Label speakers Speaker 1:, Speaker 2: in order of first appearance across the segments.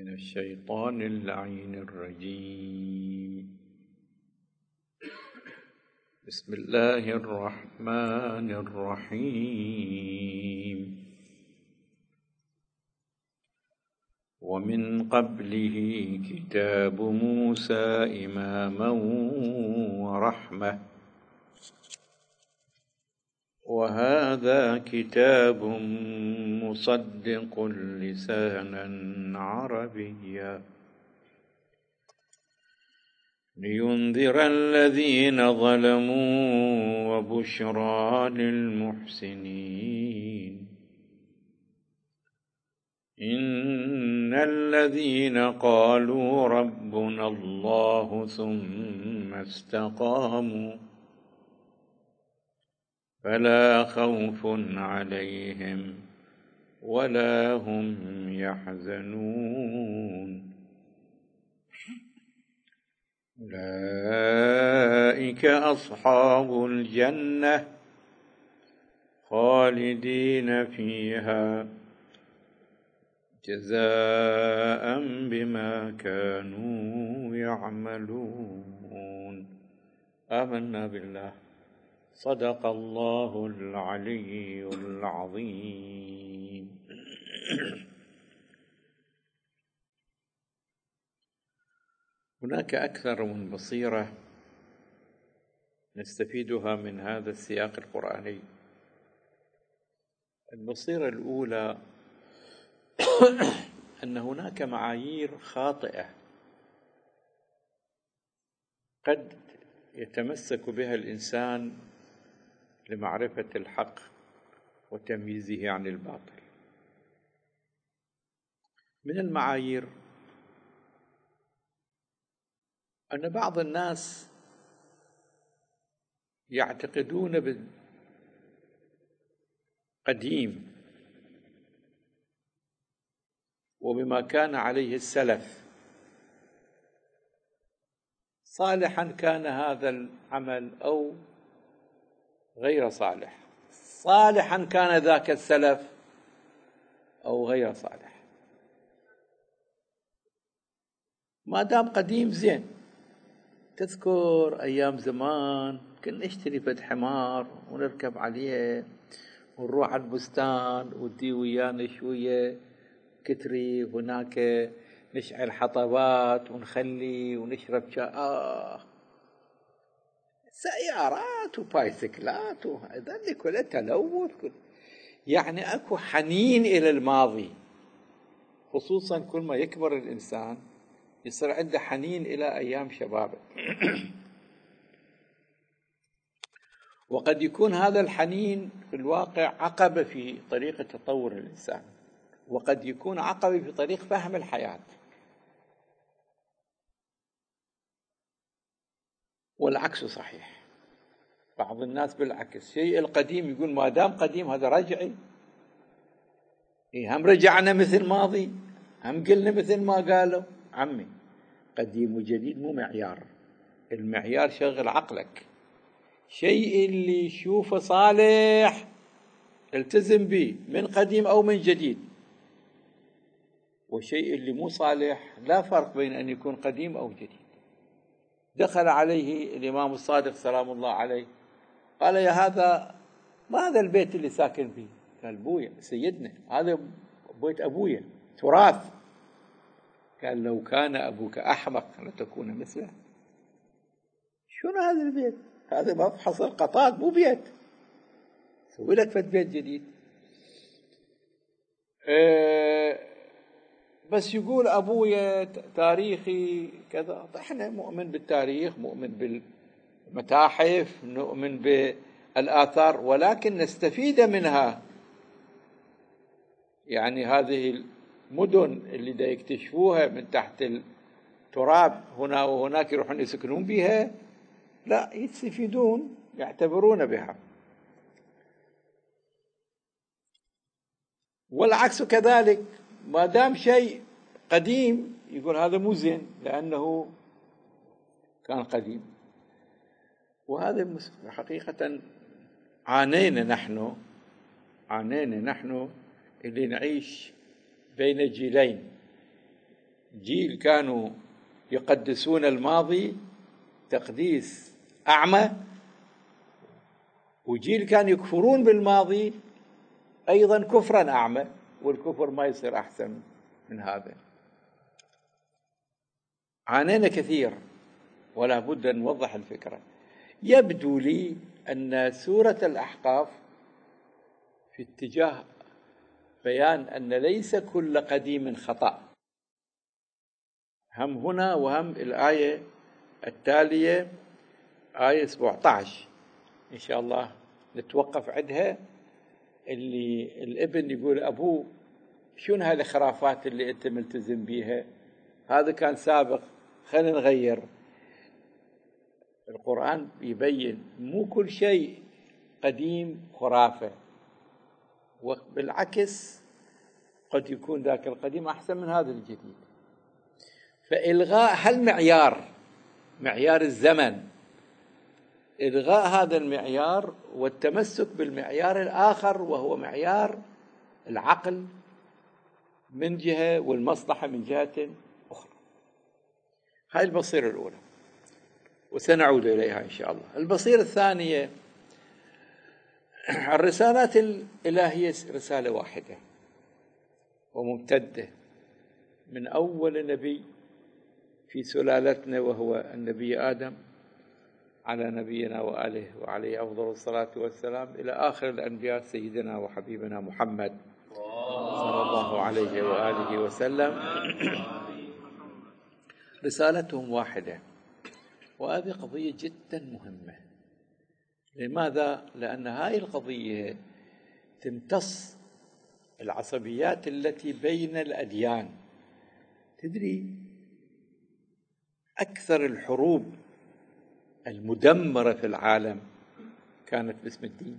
Speaker 1: من الشيطان اللعين الرجيم. بسم الله الرحمن الرحيم. ومن قبله كتاب موسى إماما ورحمة، وهذا كتاب مصدق لسانا عربيا لينذر الذين ظلموا وبشرى للمحسنين. إن الذين قالوا ربنا الله ثم استقاموا فلا خوف عليهم ولا هم يحزنون. أولئك أصحاب الجنة خالدين فيها جزاء بما كانوا يعملون. آمنا بالله. صدق الله العلي العظيم. هناك أكثر من بصيرة نستفيدها من هذا السياق القرآني. البصيرة الأولى أن هناك معايير خاطئة قد يتمسك بها الإنسان لمعرفة الحق وتمييزه عن الباطل. من المعايير أن بعض الناس يعتقدون بالقديم وبما كان عليه السلف، صالحا كان هذا العمل أو غير صالح، صالحا كان ذاك السلف أو غير صالح، ما دام قديم زين. تذكر أيام زمان كنا نشتري فد حمار ونركب عليه ونروح على البستان ودي ويانا شوية كتري، هناك نشعل حطبات ونخلي ونشرب شاي. سيارات وبايسكلات وهذا كله تلوث. يعني أكو حنين إلى الماضي، خصوصا كل ما يكبر الإنسان يصير عنده حنين إلى أيام شبابه. وقد يكون هذا الحنين في الواقع عقبة في طريقة تطور الإنسان، وقد يكون عقبة في طريق فهم الحياة. والعكس صحيح. بعض الناس بالعكس، شيء القديم يقول ما دام قديم هذا رجعي. هم رجعنا مثل ماضي، هم قلنا مثل ما قالوا. عمي، قديم وجديد مو معيار. المعيار شغل عقلك. شيء اللي يشوفه صالح التزم به من قديم أو من جديد، والشيء اللي مو صالح لا فرق بين أن يكون قديم أو جديد. دخل عليه الإمام الصادق سلام الله عليه قال: يا هذا ما هذا البيت اللي ساكن فيه؟ قال: بويا سيدنا هذا بيت أبويا تراث. قال: لو كان أبوك أحمق لتكون مثله. شنو هذا البيت؟ هذا مفحص القطاط مو بيت. سوي لك فد بيت جديد. بس يقول أبويا تاريخي كذا. احنا مؤمن بالتاريخ، مؤمن بالمتاحف، نؤمن بالآثار، ولكن نستفيد منها. يعني هذه المدن اللي دا يكتشفوها من تحت التراب هنا وهناك يروحون يسكنون بها، لا، يستفيدون، يعتبرون بها. والعكس كذلك، ما دام شيء قديم يقول هذا مو زين لأنه كان قديم. وهذا حقيقة عانينا نحن اللي نعيش بين جيلين. جيل كانوا يقدسون الماضي تقديس أعمى، وجيل كانوا يكفرون بالماضي أيضا كفرا أعمى، والكفر ما يصير أحسن من هذا. عانينا كثير، ولا بد أن نوضح الفكرة. يبدو لي أن سورة الأحقاف في اتجاه بيان أن ليس كل قديم خطأ، هم هنا وهم الآية التالية آية 17 إن شاء الله نتوقف عندها، اللي الابن يقول أبوه شنو هذه الخرافات اللي أنت ملتزم بيها، هذا كان سابق، خلينا نغير. القرآن يبين مو كل شيء قديم خرافة، وبالعكس قد يكون ذاك القديم أحسن من هذا الجديد. فإلغاء معيار الزمن، إلغاء هذا المعيار والتمسك بالمعيار الآخر، وهو معيار العقل من جهة والمصلحة من جهة أخرى. هاي البصيرة الأولى، وسنعود إليها إن شاء الله. البصيرة الثانية، الرسالات الإلهية رسالة واحدة وممتدة من أول نبي في سلالتنا وهو النبي آدم على نبينا وآله وعليه أفضل الصلاة والسلام، إلى آخر الأنبياء سيدنا وحبيبنا محمد صلى الله عليه وآله وسلم. رسالتهم واحدة، وهذه قضية جدا مهمة. لماذا؟ لأن هذه القضية تمتص العصبيات التي بين الأديان. تدري أكثر الحروب المدمرة في العالم كانت باسم الدين.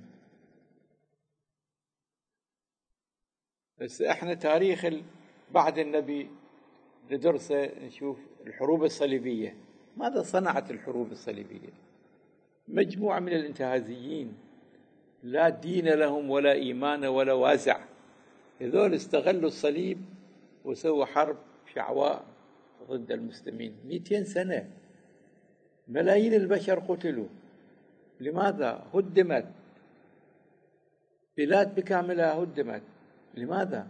Speaker 1: بس احنا تاريخ بعد النبي ندرسه نشوف الحروب الصليبية. ماذا صنعت الحروب الصليبية؟ مجموعة من الانتهازيين لا دين لهم ولا إيمان ولا وازع، هذول استغلوا الصليب وسووا حرب شعواء ضد المسلمين. 200 سنة ملايين البشر قتلوا. لماذا؟ هدمت بلاد بكاملها، هدمت. لماذا؟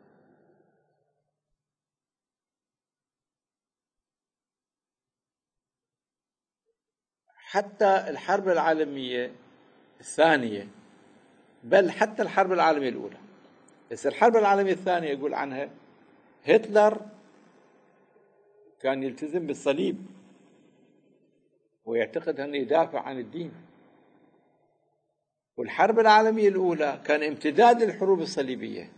Speaker 1: حتى الحرب العالمية الثانية، بل حتى الحرب العالمية الأولى، بس الحرب العالمية الثانية يقول عنها هتلر كان يلتزم بالصليب ويعتقد أنه يدافع عن الدين، والحرب العالمية الأولى كان امتداد للحروب الصليبية.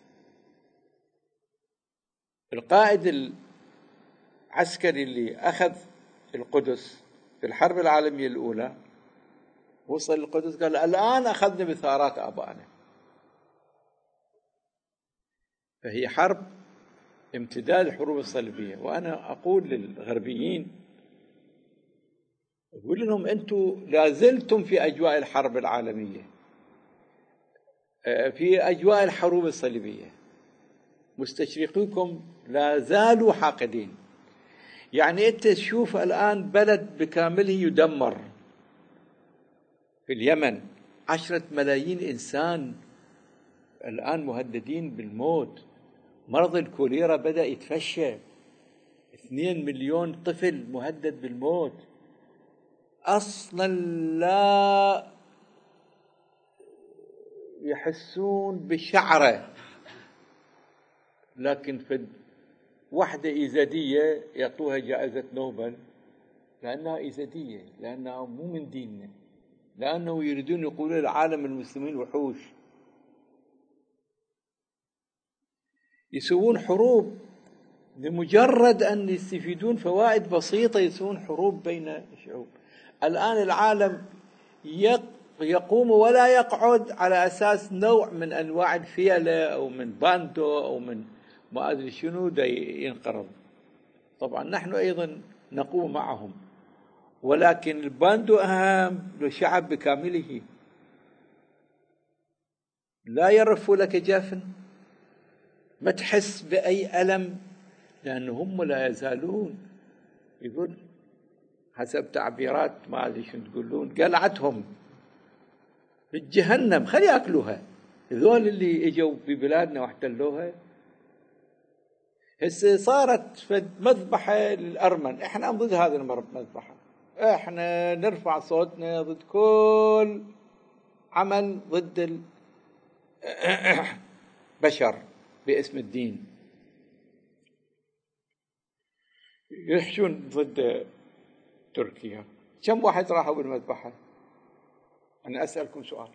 Speaker 1: القائد العسكري اللي أخذ القدس في الحرب العالمية الأولى وصل القدس قال الآن أخذنا بثارات آبائنا. فهي حرب امتداد الحروب الصليبية. وأنا أقول للغربيين، أقول لهم أنتم لازلتم في أجواء الحرب العالمية، في أجواء الحروب الصليبية، مستشرقيكم لا زالوا حاقدين. يعني أنت تشوف الآن بلد بكامله يدمر في اليمن، 10 ملايين إنسان الآن مهددين بالموت، مرض الكوليرا بدأ يتفشى، 2 مليون طفل مهدد بالموت، أصلا لا يحسون بشعره، لكن في وحدة إيزدية يعطوها جائزة نوبل لأنها إيزدية، لأنها مو من ديننا، لأنه يريدون يقولوا العالم المسلمين وحوش. يسوون حروب لمجرد أن يستفيدون فوائد بسيطة، يسوون حروب بين الشعوب. الآن العالم يقوم ولا يقعد على أساس نوع من أنواع الفيلة أو من باندو أو من ما أدري شنو دا ينقرض. طبعا نحن أيضا نقوم معهم، ولكن الباندو أهم للشعب بكامله. لا يرف لك جفن، ما تحس بأي ألم، لأن هم لا يزالون، يقول حسب تعبيرات ما أدري شو تقولون، قلعتهم في جهنم خلي ياكلوها. ذول اللي اجوا ببلادنا واحتلوها هسه صارت فد مذبحة للأرمن. احنا ضد هذه المذبحة، احنا نرفع صوتنا ضد كل عمل ضد البشر باسم الدين. يحشون ضد تركيا. كم واحد راحوا بالمذبحة؟ أنا أسألكم سؤال.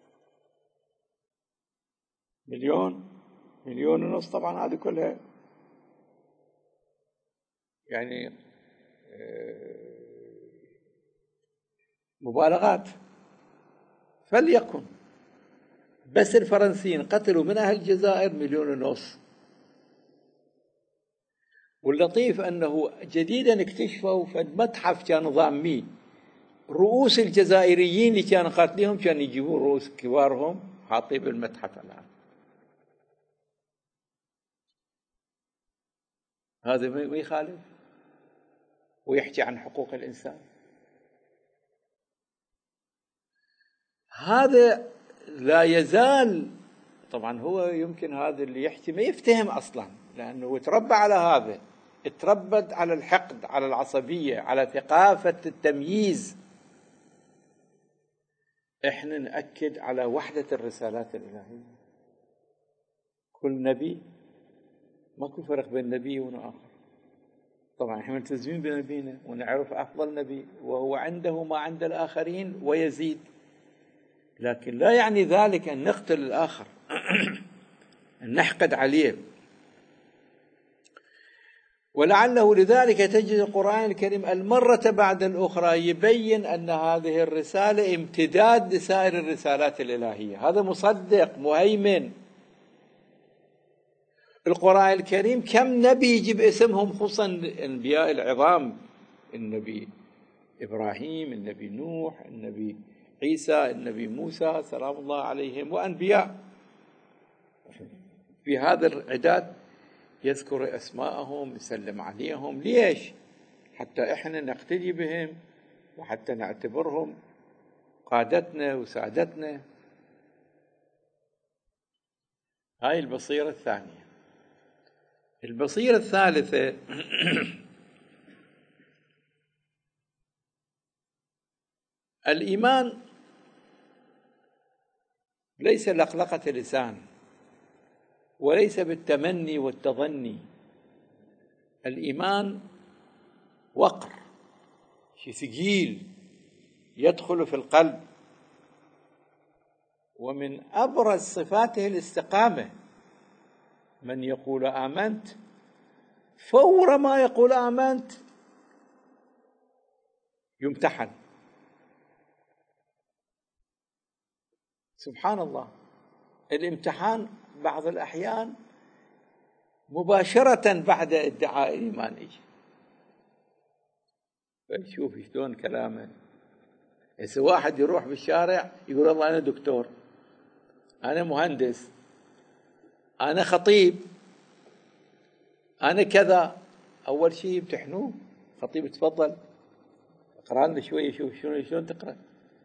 Speaker 1: 1,000,000 1,500,000 طبعا هذه كلها يعني مبالغات. فليكن بس الفرنسيين قتلوا من أهل الجزائر 1,500,000. واللطيف أنه جديدا اكتشفوا في متحف كانوا ضامين رؤوس الجزائريين اللي كانوا قاتليهم، كانوا يجيبون رؤوس كبارهم حاطين بالمتحف الآن. هذا ما يخالف ويحكي عن حقوق الإنسان. هذا لا يزال. طبعا هو يمكن هذا اللي يحكي ما يفتهم أصلا، لأنه تربى على هذا، تربت على الحقد، على العصبية، على ثقافة التمييز. احنا نأكد على وحدة الرسالات الإلهية. كل نبي ماكو فرق بين نبي وآخر. طبعا احنا ملتزمين بنبينا ونعرف أفضل نبي وهو عنده ما عند الآخرين ويزيد، لكن لا يعني ذلك أن نقتل الآخر أن نحقد عليه. ولعله لذلك تجد القرآن الكريم المرة بعد الأخرى يبين أن هذه الرسالة امتداد لسائر الرسالات الإلهية. هذا مصدق مهيمن. القرآن الكريم كم نبي يجيب اسمهم، خصوصا الأنبياء العظام، النبي إبراهيم، النبي نوح، النبي عيسى، النبي موسى سلام الله عليهم، وأنبياء في هذا العداد يذكر أسماءهم، يسلم عليهم. ليش؟ حتى إحنا نقتدي بهم وحتى نعتبرهم قادتنا وسادتنا. هاي البصيرة الثانية. البصيرة الثالثة الإيمان ليس لقلقة لسان وليس بالتمني والتظني. الإيمان وقر، شيء ثقيل يدخل في القلب، ومن أبرز صفاته الاستقامة. من يقول آمنت فور ما يقول آمنت يمتحن. سبحان الله، الامتحان بعض الأحيان مباشرة بعد ادعاء الإيمان يجي. فنشوف شلون كلامه. إذا واحد يروح بالشارع يقول والله أنا دكتور، أنا مهندس، أنا خطيب، أنا كذا، أول شيء يمتحنوه. خطيب تفضل اقرأ لنا شوية، شوف شلون تقرأ.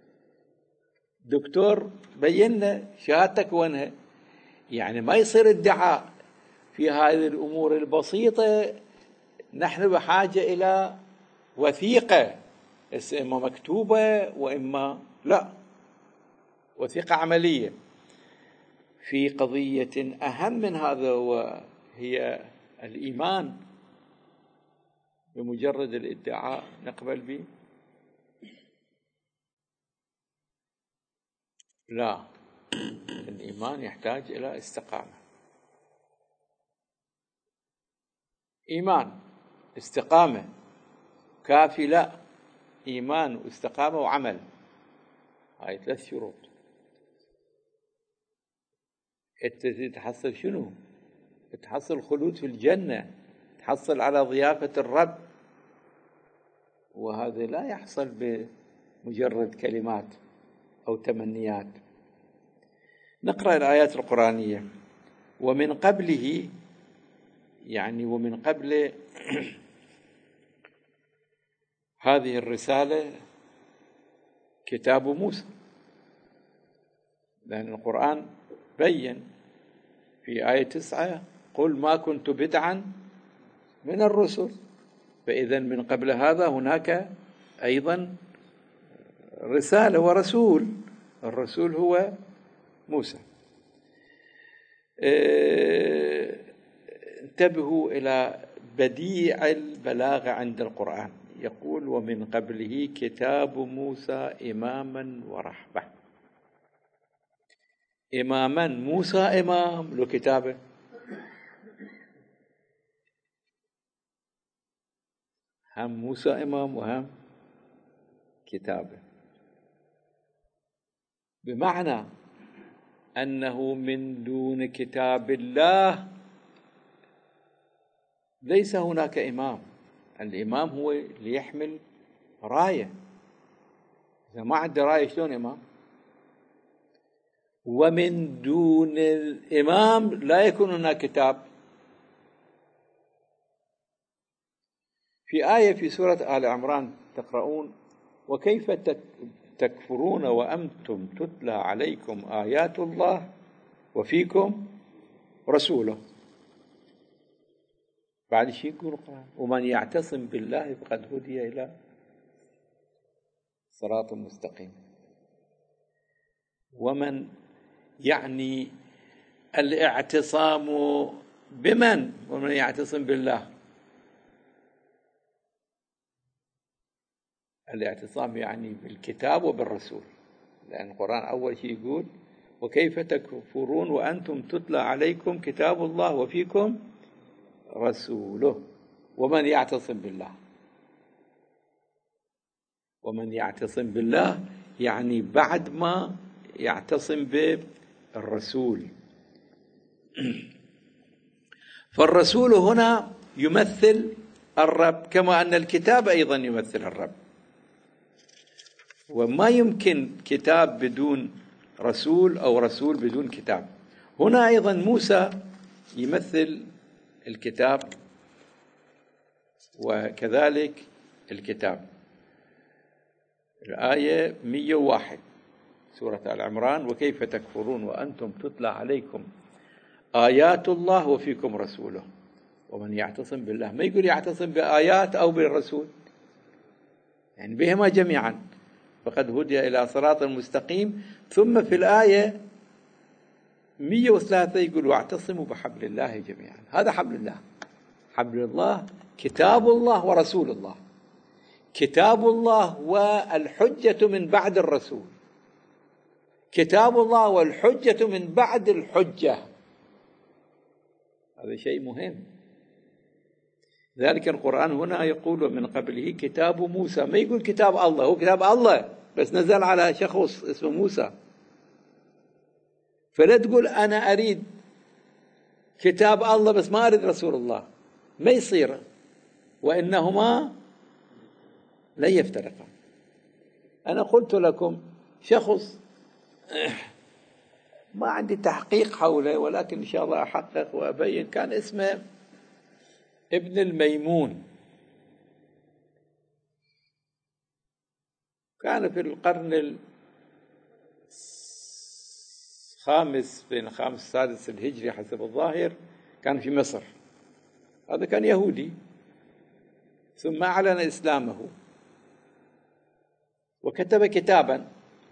Speaker 1: دكتور بينا شهادتك وينها. يعني ما يصير ادعاء في هذه الأمور البسيطة. نحن بحاجة إلى وثيقة، إما مكتوبة وإما لا، وثيقة عملية في قضية أهم من هذا وهي الإيمان. بمجرد الادعاء نقبل به؟ لا، الإيمان يحتاج إلى استقامة. إيمان استقامة كافي؟ لا، إيمان واستقامة وعمل، هاي 3 شروط. أنت تحصل شنو؟ تحصل خلود في الجنة، تحصل على ضيافة الرب، وهذا لا يحصل بمجرد كلمات أو تمنيات. نقرأ الآيات القرآنية. ومن قبله يعني ومن قبل هذه الرسالة كتاب موسى، لأن القرآن بين في آية 9: قل ما كنت بدعا من الرسل. فإذا من قبل هذا هناك أيضا رسالة ورسول، الرسول هو موسى. انتبهوا إلى بديع البلاغة عند القرآن، يقول ومن قبله كتاب موسى إماما ورحمة. إماما، موسى إمام له كتابه، هم موسى إمام وهم كتابه، بمعنى أنه من دون كتاب الله ليس هناك إمام. الإمام هو اللي يحمل راية، إذا ما عنده راية شلون إمام؟ ومن دون الإمام لا يكون هناك كتاب. في آية في سورة آل عمران تقرؤون: وكيف تكفرون وأنتم تتلى عليكم آيات الله وفيكم رسوله. بعد شيء يقول القرآن: ومن يعتصم بالله فقد هدي إلى صراط مستقيم. ومن يعني الاعتصام بمن؟ ومن يعتصم بالله. الاعتصام يعني بالكتاب وبالرسول، لأن القرآن أول شيء يقول: وكيف تكفرون وأنتم تتلى عليكم كتاب الله وفيكم رسوله. ومن يعتصم بالله، ومن يعتصم بالله يعني بعد ما يعتصم بالرسول. فالرسول هنا يمثل الرب، كما أن الكتاب أيضا يمثل الرب، وما يمكن كتاب بدون رسول أو رسول بدون كتاب. هنا أيضا موسى يمثل الكتاب وكذلك الكتاب. الآية 101 سورة آل عمران: وكيف تكفرون وأنتم تتلى عليكم آيات الله وفيكم رسوله ومن يعتصم بالله. ما يقول يعتصم بآيات أو بالرسول، يعني بهما جميعا فقد هدي إلى صراط مستقيم. ثم في الآية 103 يقول: واعتصموا بحبل الله جميعا. هذا حبل الله، حبل الله كتاب الله ورسول الله. كتاب الله والحجة من بعد الرسول، كتاب الله والحجة من بعد الحجة. هذا شيء مهم. ذلك القرآن هنا يقول ومن قبله كتاب موسى، ما يقول كتاب الله. هو كتاب الله بس نزل على شخص اسمه موسى. فلا تقول أنا أريد كتاب الله بس ما أريد رسول الله، ما يصير، وإنهما لا يفترقان. أنا قلت لكم شخص ما عندي تحقيق حوله، ولكن إن شاء الله أحقق وأبين، كان اسمه ابن الميمون، كان في القرن الخامس، بين الخامس والسادس الهجري حسب الظاهر، كان في مصر. هذا كان يهودي، ثم أعلن إسلامه وكتب كتابا.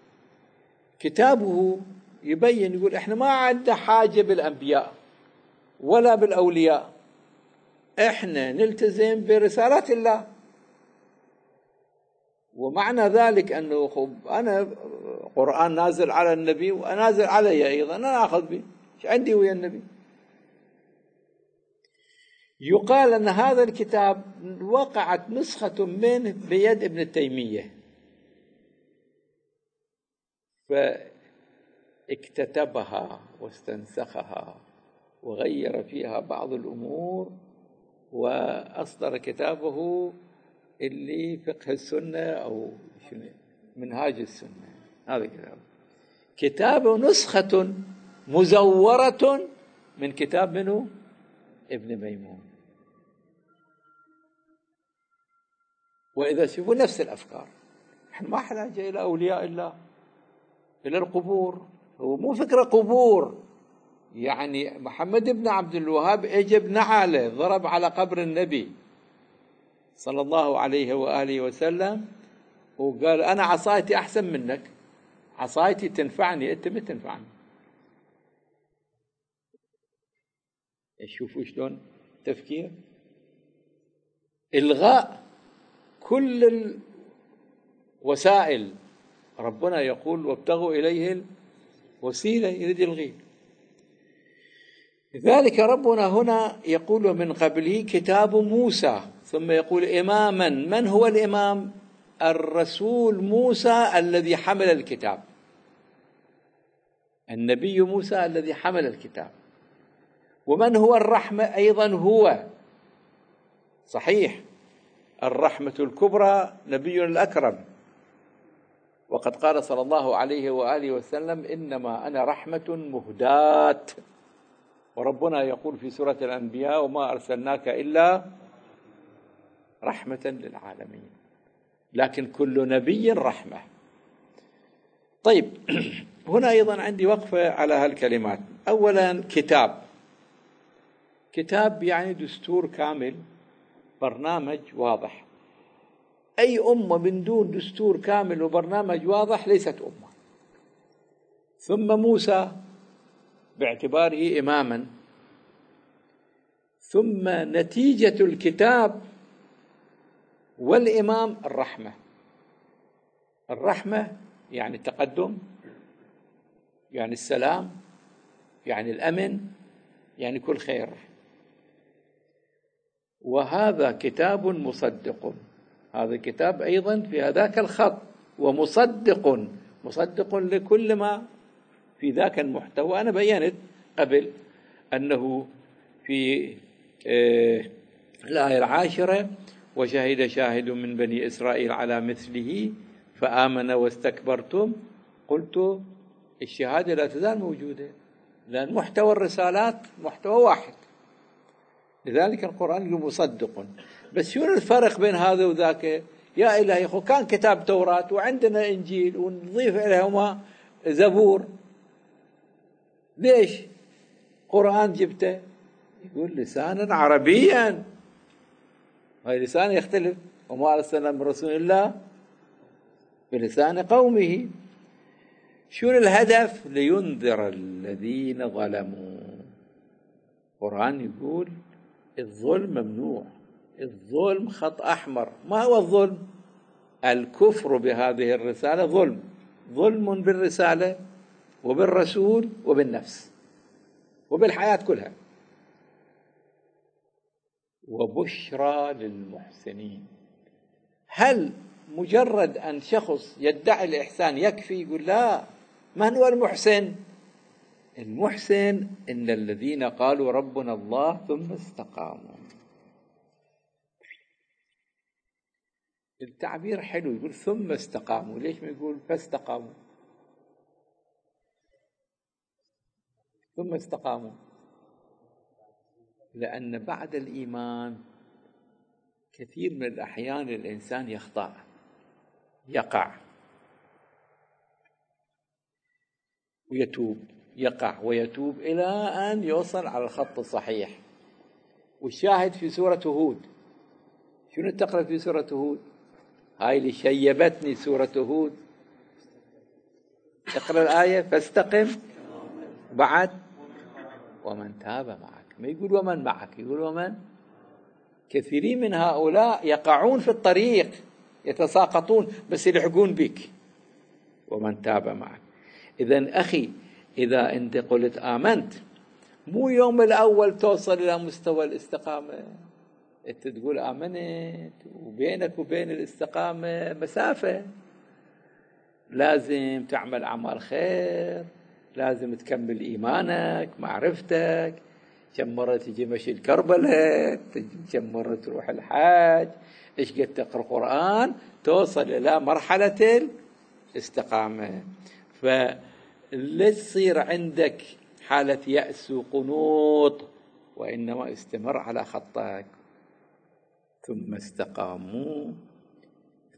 Speaker 1: كتابه يبين، يقول إحنا ما عندنا حاجة بالأنبياء ولا بالأولياء، إحنا نلتزم برسالات الله. ومعنى ذلك أنه أنا قرآن نازل على النبي ونازل علي أيضا، أنا أخذ به، إيش عندي ويا النبي؟ يقال أن هذا الكتاب وقعت نسخة منه بيد ابن تيمية، فاكتتبها واستنسخها وغير فيها بعض الأمور، وأصدر كتابه اللي فقه السنة أو منهاج السنة. هذا كتابه نسخة مزورة من كتاب منه ابن ميمون. وإذا شوفوا نفس الأفكار، نحن ما حاجة إلى أولياء الله، إلى القبور. هو مو فكرة قبور، يعني محمد بن عبد الوهاب اجى بنعله ضرب على قبر النبي صلى الله عليه وآله وسلم وقال أنا عصايتي أحسن منك، عصايتي تنفعني أنت ما تنفعني. شوفوا شلون تفكير. إلغاء كل الوسائل، ربنا يقول وابتغوا إليه الوسيلة، يريد يلغيه. لذلك ربنا هنا يقول من قبله كتاب موسى، ثم يقول إماما. من هو الإمام؟ الرسول موسى الذي حمل الكتاب، النبي موسى الذي حمل الكتاب. ومن هو الرحمة؟ أيضا هو صحيح الرحمة الكبرى نبينا الأكرم، وقد قال صلى الله عليه وآله وسلم إنما أنا رحمة مهداة. وربنا يقول في سورة الأنبياء وما أرسلناك إلا رحمة للعالمين، لكن كل نبي رحمة. طيب هنا أيضا عندي وقفة على هالكلمات. أولا كتاب يعني دستور كامل، برنامج واضح. أي أمة من دون دستور كامل وبرنامج واضح ليست أمة. ثم موسى باعتباره إماما، ثم نتيجة الكتاب والإمام الرحمة يعني التقدم، يعني السلام، يعني الأمن، يعني كل خير. وهذا كتاب مصدق، هذا الكتاب أيضا في هذاك الخط، ومصدق لكل ما في ذاك المحتوى. أنا بيّنت قبل أنه في الآية 10 وشهد شاهد من بني إسرائيل على مثله فآمن واستكبرتم، قلت الشهادة لا تزال موجودة، لأن محتوى الرسالات محتوى واحد. لذلك القرآن يقول مصدق. بس شنو الفرق بين هذا وذاك؟ يا إلهي خو كان كتاب توراة وعندنا إنجيل ونضيف إليهما زبور، ليش قرآن جبته؟ يقول لسانا عربيا، هاي لسان يختلف، وما أرسلنا من رسول الله بلسان قومه. شنو الهدف؟ لينذر الذين ظلموا. القرآن يقول الظلم ممنوع، الظلم خط أحمر. ما هو الظلم؟ الكفر بهذه الرسالة ظلم بالرسالة وبالرسول وبالنفس وبالحياة كلها. وبشرى للمحسنين. هل مجرد أن شخص يدعي الإحسان يكفي؟ يقول لا. من هو المحسن؟ المحسن إن الذين قالوا ربنا الله ثم استقاموا. التعبير حلو، يقول ثم استقاموا، ليش ما يقول فاستقاموا؟ ثم استقاموا لأن بعد الإيمان كثير من الأحيان الإنسان يخطأ، يقع ويتوب، يقع ويتوب إلى أن يوصل على الخط الصحيح. والشاهد في سورة هود، شنو تقرأ في سورة هود؟ هاي اللي شيبتني سورة هود. تقرأ الآية فاستقم، بعد ومن تاب معك، ما يقول ومن معك، يقول ومن. كثيرين من هؤلاء يقعون في الطريق، يتساقطون، بس يلحقون بك ومن تاب معك. إذن أخي إذا أنت قلت آمنت، مو يوم الأول توصل إلى مستوى الاستقامة. أنت تقول آمنت وبينك وبين الاستقامة مسافة، لازم تعمل أعمال خير، لازم تكمل إيمانك، معرفتك. كم مرة تجي مشي الكربلة، كم مرة تروح الحج، إيش قد تقرأ قرآن، توصل إلى مرحلة الاستقامة. فلا تصير عندك حالة يأس وقنوط، وإنما استمر على خطك. ثم استقاموا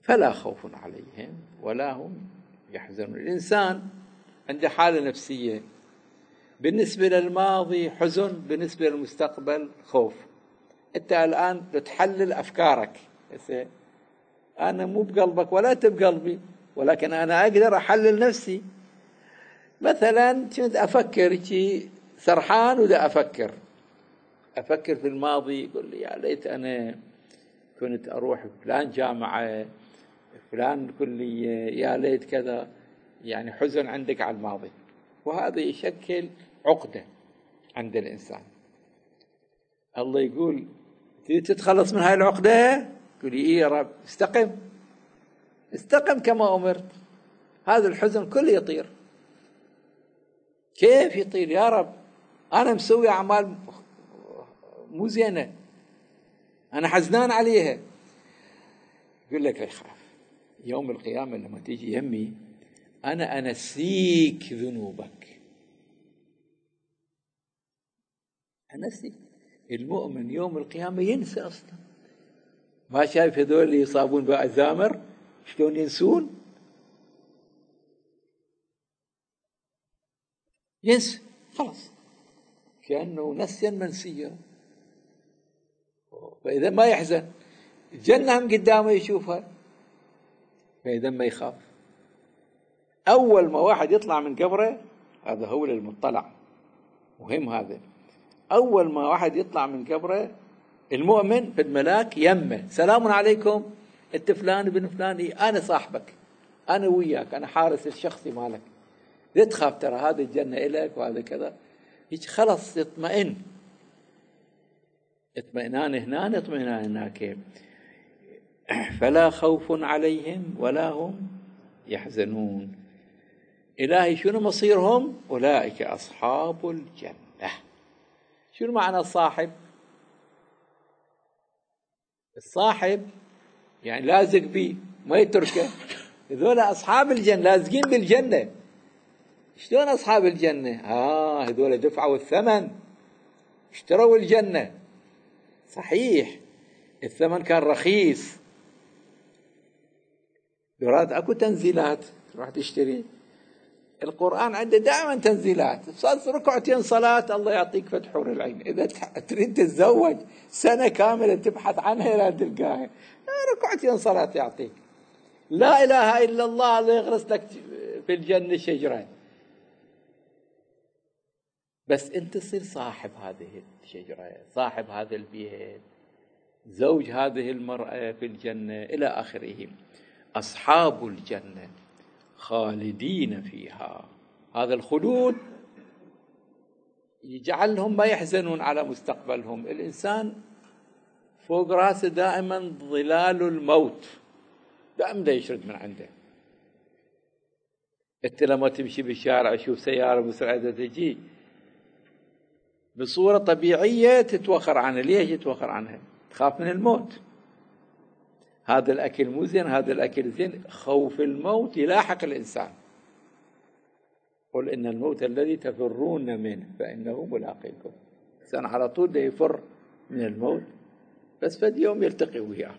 Speaker 1: فلا خوف عليهم ولا هم يحزنون. الإنسان عنده حالة نفسية، بالنسبة للماضي حزن، بالنسبة للمستقبل خوف. أنت الآن تحلل أفكارك، أنا مو بقلبك ولا أنت بقلبي، ولكن أنا أقدر أحلل نفسي. مثلا كنت أفكر شيء سرحان ودا أفكر في الماضي، يقول لي يا ليت أنا كنت أروح فلان جامعة فلان كلية، يا ليت كذا. يعني حزن عندك على الماضي، وهذا يشكل عقدة عند الإنسان. الله يقول تريد تتخلص من هاي العقدة؟ يقول إيه يا رب؟ استقم كما أمرت. هذا الحزن كله يطير. كيف يطير يا رب؟ أنا مسوي أعمال مو زينة، أنا حزنان عليها. يقول لك لا يخاف، يوم القيامة لما تيجي يمي أنا أنسيك ذنوبك. أنسيك. المؤمن يوم القيامة ينسى أصلا. ما شايف هذول اللي يصابون بألزهايمر شلون ينسون؟ ينسى خلاص، كأنه نسيا منسيا. فإذا ما يحزن، الجنة هم قدامه يشوفها، فإذا ما يخاف. أول ما واحد يطلع من قبره، هذا هو المطلع مهم هذا، أول ما واحد يطلع من قبره المؤمن في الملاك يمه سلام عليكم، أنت فلان بن فلان، أنا صاحبك، أنا وياك، أنا حارس الشخصي مالك، لا تخاف، ترى هذه الجنة إلك وهذا كذا. هيك خلص يطمئن. اطمئنان هنا اطمئنان هناك. فلا خوف عليهم ولا هم يحزنون. إلهي شنو مصيرهم؟ أولئك أصحاب الجنة. شنو معنى الصاحب؟ الصاحب يعني لازق بيه ما يتركه. هذول أصحاب الجنة، لازقين بالجنة. شلون أصحاب الجنة؟ هذول دفعوا الثمن، اشتروا الجنة. صحيح الثمن كان رخيص، يراد أكو تنزيلات تروح تشتري. القرآن عنده دائما تنزيلات. صار ركعتين صلاة الله يعطيك فتح حور العين. إذا تريد تتزوج سنة كاملة تبحث عنها لا تلقاها، ركعتين صلاة يعطيك. لا إله إلا الله يغرس لك في الجنة شجرة، بس أنت تصير صاحب هذه الشجرة، صاحب هذا البيت، زوج هذه المرأة في الجنة إلى آخره. أصحاب الجنة خالدين فيها. هذا الخلود يجعلهم ما يحزنون على مستقبلهم. الإنسان فوق راسه دائما ظلال الموت، دائما دا يشرد من عنده. انت لما تمشي بالشارع تشوف سيارة مسرعة تجي بصورة طبيعية تتوخر عنها. ليش تتوخر عنها؟ تخاف من الموت. هذا الأكل مو زين، هذا الأكل زين. خوف الموت يلاحق الإنسان. قل إن الموت الذي تفرون منه فإنه ملاقيكم. الإنسان على طول ده يفر من الموت، بس فد يوم يلتقي وياه.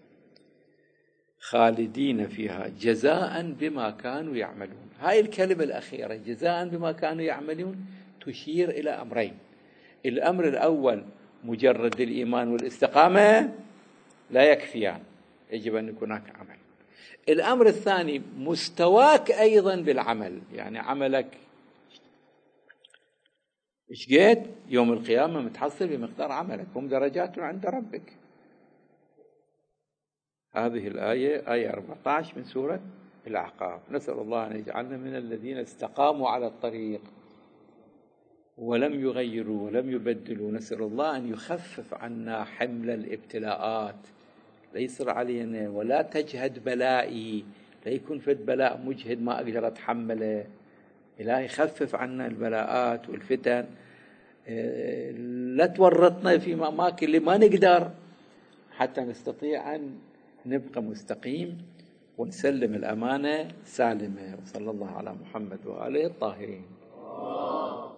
Speaker 1: خالدين فيها جزاء بما كانوا يعملون. هاي الكلمة الأخيرة جزاء بما كانوا يعملون تشير إلى أمرين. الأمر الأول مجرد الإيمان والاستقامة لا يكفيان، يجب أن يكون هناك عمل. الأمر الثاني مستواك أيضا بالعمل، يعني عملك إيش قد يوم القيامة متحصل بمقدار عملك، هم درجات عند ربك. هذه الآية آية 14 من سورة الأعقاف. نسأل الله أن يجعلنا من الذين استقاموا على الطريق ولم يغيروا ولم يبدلوا. نسأل الله أن يخفف عنا حمل الابتلاءات، لا يصير علينا ولا تجهد بلائي، لا يكون فد بلاء مجهد ما أقدر أتحمله. إلهي خفف عنا البلاءات والفتن، لا تورطنا في أماكن اللي ما نقدر، حتى نستطيع أن نبقى مستقيم ونسلم الأمانة سالمة. وصلى الله على محمد وآله الطاهرين.